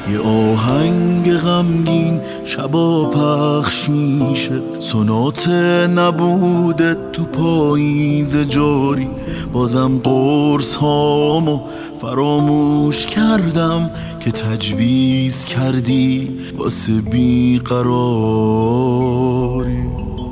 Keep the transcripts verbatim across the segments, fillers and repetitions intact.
یه آهنگ غمگین شبا پخش میشه، سونات نبوده تو پاییز جاری. بازم قرص هامو فراموش کردم که تجویز کردی واسه بیقراری.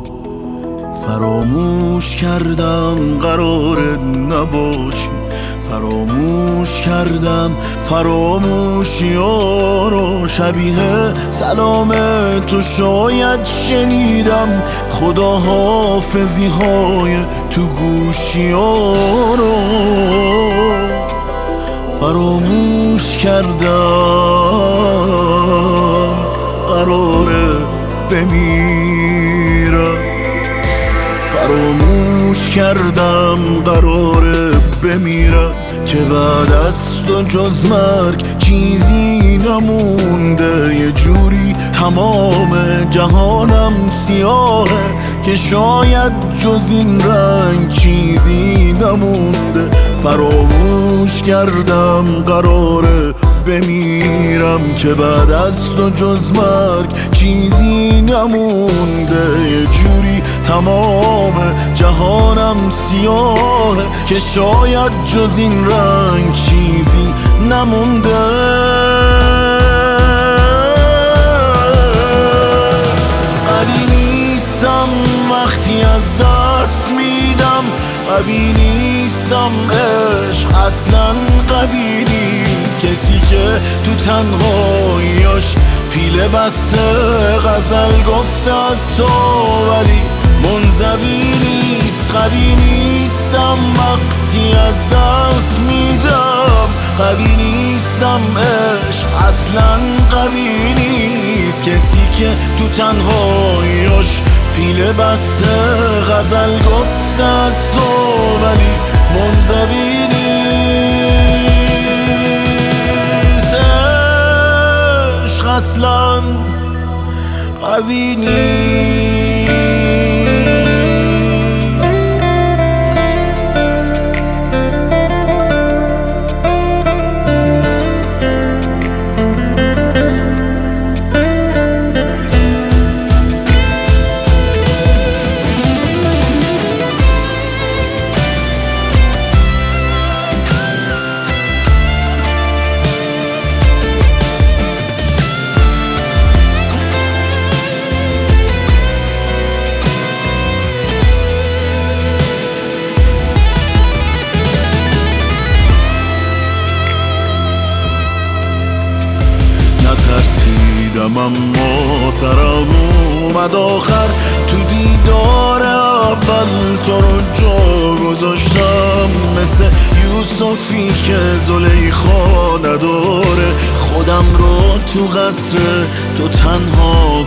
فراموش کردم قرار نباشی، فراموش کردم فراموشی ها رو. شبیه سلام تو شاید شنیدم، خدا حافظی های تو گوشی ها رو. فراموش کردم قراره بمیرم، فراموش کردم قراره بمیرم که بعد از تو جز مرگ چیزی نمونده. یه جوری تمام جهانم سیاهه که شاید جز این رنگ چیزی نمونده. فراموش کردم قراره بمیرم که بعد از تو جز مرگ چیزی نمونده. یه جوری تمام جهانم سیاهه که شاید جز این رنگ چیزی نمونده. قوی نیستم وقتی از دست میدم، قوی نیستم عشق اصلا قوی نیست. کسی که تو تنهاییاش پیله بسته غزل گفته از تو ولی منزوی نیست. قوی نیستم وقتی از دست میدم، قوی نیستم عشق اصلا قوی نیست. کسی که تو تنهاییاش پیله بسته غزل گفته از تو ولی منزوی نیست. عشق اصلا قوی نیست. ترسیدم اما سرم اومد آخر، تو دیدار اول تو رو جا گذاشتم. مثل یوسفی که زلیخا نداره، خودم رو تو قصر تو تنها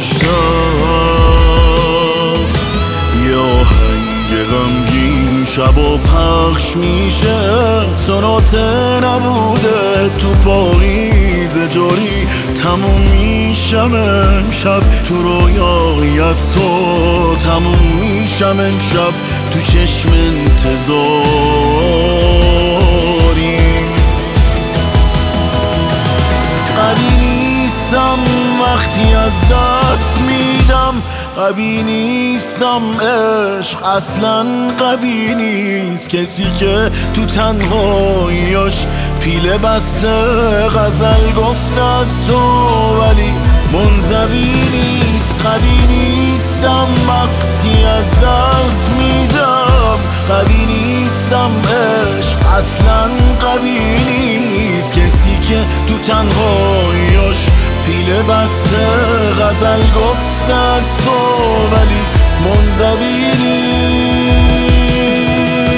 گذاشتم. یه آهنگ غمگین شبا پخش میشه، سونات نبوده تو پاییز جاری. تموم میشم امشب تو رویای از تو، تموم میشم امشب تو چشم انتظاری. قوی نیستم وقتی از دست میدم، قوی نیستم عشق اصلا قوی نیست. کسی که تو تنهاییاش پیله بسته غزل گفته از تو ولی منزوی نیست. قوی نیستم وقتی از دست میدم، قوی نیستم عشق اصلا قوی نیست. کسی که تو تنهاییاش پیله بسته غزل گفته از تو ولی منزوی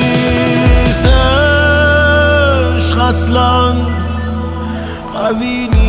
نیست. عشق اصلا قوی نیست.